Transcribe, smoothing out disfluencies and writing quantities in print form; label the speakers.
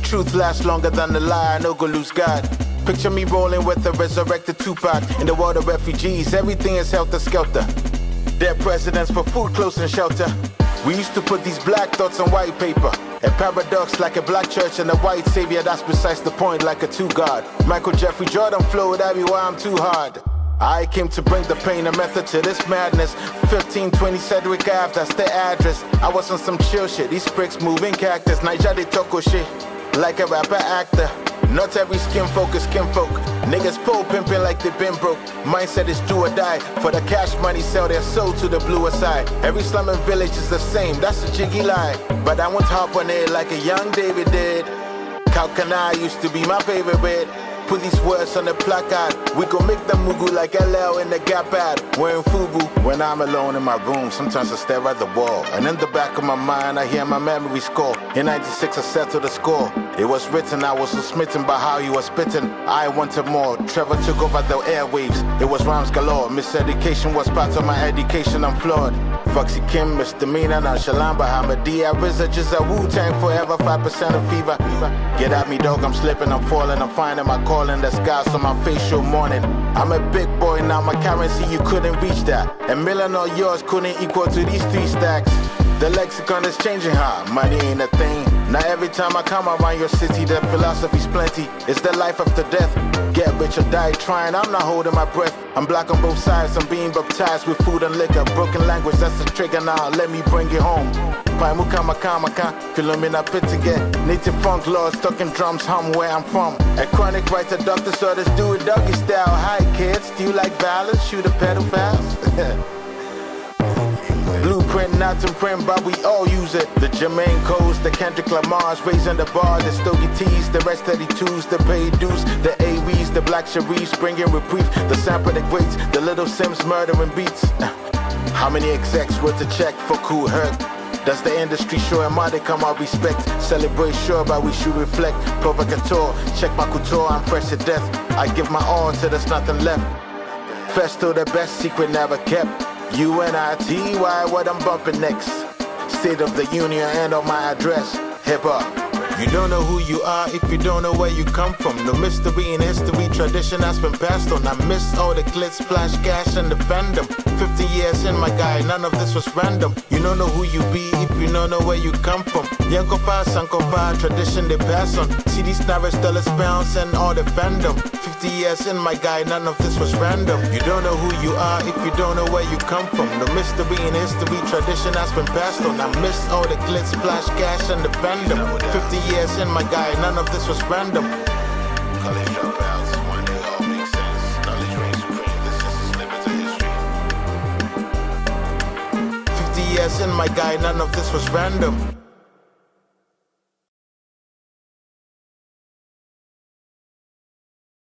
Speaker 1: truth lasts longer than the lie, I no go lose God. Picture me rolling with a resurrected Tupac. In the world of refugees, everything is helter-skelter. Dead presidents for food, clothes, and shelter. We used to put these black thoughts on white paper. A paradox like a black church and a white savior, that's precise the point, like a two-god. Michael Jeffrey Jordan flowed, that be why I'm too hard. I came to bring the pain and method to this madness. 1520 Cedric Ave, that's the address. I was on some chill shit, these pricks moving cactus. Naija they talk shit, like a rapper actor. Not every skin folk is kinfolk. Niggas pole pimping like they been broke. Mindset is do or die. For the cash money, sell their soul to the bluer side. Every slum and village is the same, that's a jiggy lie. But I won't hop on it like a young David did. Kalkana used to be my favorite bit. Put these words on the placard. We gon' make them mugu like LL in the Gap ad. Wearing FUBU. When I'm alone in my room, sometimes I stare at the wall. And in the back of my mind, I hear my memory score. In 96, I settled the score. It was written, I was so smitten by how you were spitting. I wanted more. Trevor took over the airwaves. It was rhymes galore. Miseducation was part of my education, I'm flawed. Foxy Kim, misdemeanor, nonchalant, Bahamadia, RZA, just a Wu-Tang forever, 5% of fever. Get at me, dog, I'm slipping, I'm falling, I'm finding my calling, the scars on my facial morning. I'm a big boy now, my currency, you couldn't reach that. A million or yours couldn't equal to these 3 stacks. The lexicon is changing, money ain't a thing. Now every time I come around your city, the philosophy's plenty. It's the life after death. Get rich or die trying, I'm not holding my breath. I'm black on both sides, I'm being baptized with food and liquor. Broken language, that's the trigger now, let me bring it home. Paimuka makamaka, Philomena Pittigan. Native funk laws, talking drums, hum where I'm from. A chronic writer, doctor, so let's do it doggy style. Hi kids, do you like violence? Shoot a pedophiles? Blueprint, not in print, but we all use it. The Jermaine Codes, the Kendrick Lamars, raising the bar, the Stogie T's, the rest of the twos, the paid dues, the A.Rees, the Black Sharifs, bringing reprieve, the sample the greats, the Little Sims murdering beats. How many execs wrote a check for cool hurt? Does the industry show a modicum of respect? Celebrate sure, but we should reflect. Provocateur, check my couture, I'm fresh to death. I give my all till there's nothing left. Festo, the best secret never kept. UNITY, what I'm bumping next. State of the Union and on my address. Hip hop. You don't know who you are if you don't know where you come from. No mystery in history, tradition has been passed on. I miss all the glitz, flash, cash, and the fandom. 50 years in, my guy, none of this was random. You don't know who you be if you don't know where you come from. Yankofa, Sankofa, tradition they pass on. See these narrows, dollars, pounds, and all the fandom. 50 years in, my guy, none of this was random. You don't know who you are if you don't know where you come from. No mystery in history, tradition has been passed on. I miss all the glitz, flash, cash, and the fandom. 50 years in, my guy, none of this was random. College dropouts, one day all makes sense. Knowledge reigns supreme, this is a snippet of history. 50 years in, my guy, none of this was random.